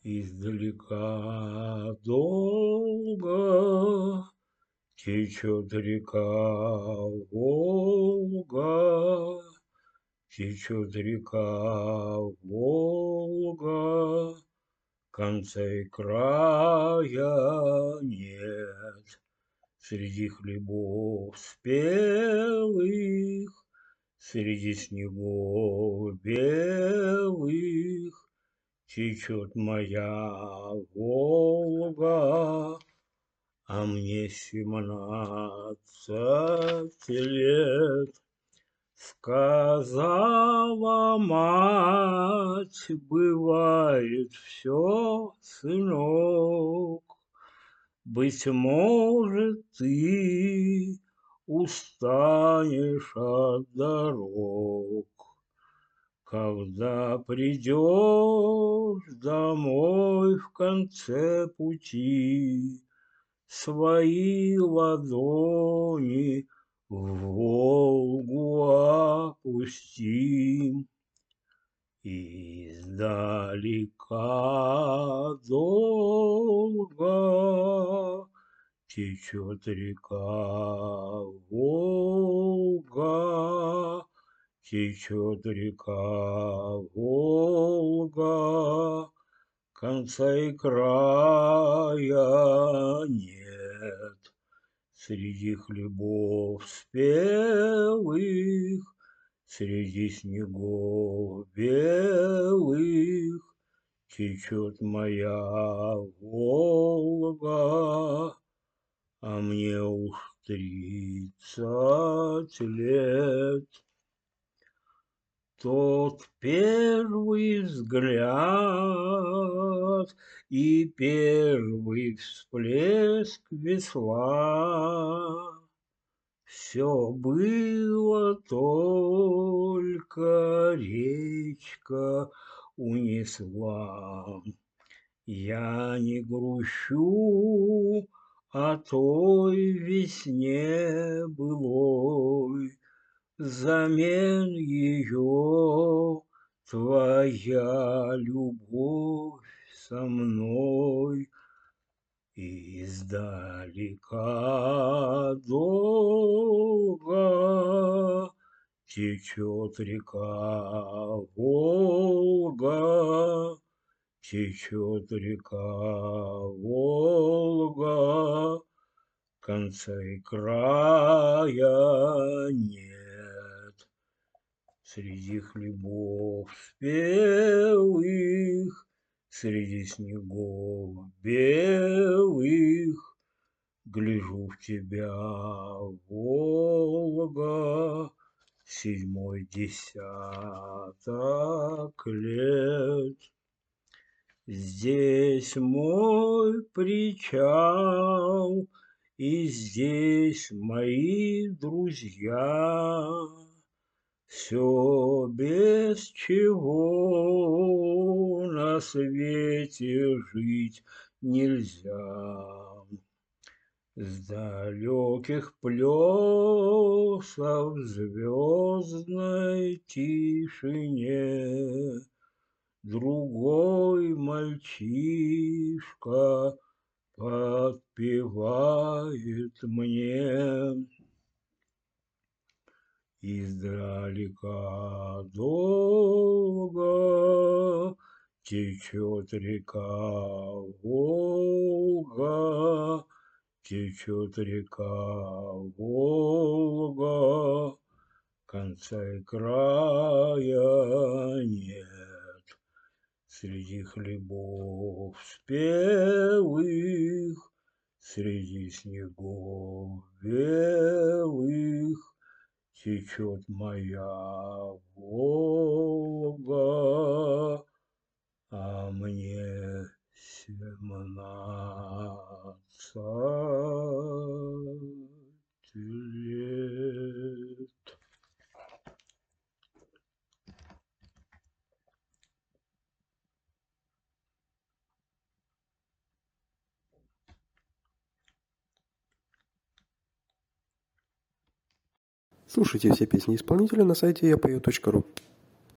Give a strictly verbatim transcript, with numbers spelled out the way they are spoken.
Издалека долго течет река Волга, течет река Волга, конца и края нет. Среди хлебов спелых, среди снегов белых течет моя Волга, а мне семнадцать лет. Сказала мать, бывает все, сынок, быть может, ты устанешь от дорог. Когда придешь домой в конце пути, свои ладони в Волгу опусти. Издалека долго течет река Волга, течет река Волга, конца и края нет. Среди хлебов спелых, среди снегов белых течет моя Волга, а мне уж тридцать лет. Тот первый взгляд и первый всплеск весла, все было только речка унесла. Я не грущу о той весне былой, взамен ее твоя любовь со мной. Издалека долго течет река Волга, течет река Волга, конца и края нет. Среди хлебов спелых, среди снегов белых гляжу в тебя, Волга, седьмой десяток лет. Здесь мой причал, и здесь мои друзья. Все, без чего на свете жить нельзя. С далеких плесов в звездной тишине другой мальчишка подпевает мне. Издалека долго течет река Волга, течет река Волга, конца и края нет. Среди хлебов спелых, среди снегов белых течет моя Волга, а мне семнадцать лет. Слушайте все песни исполнителя на сайте я пою точка ру.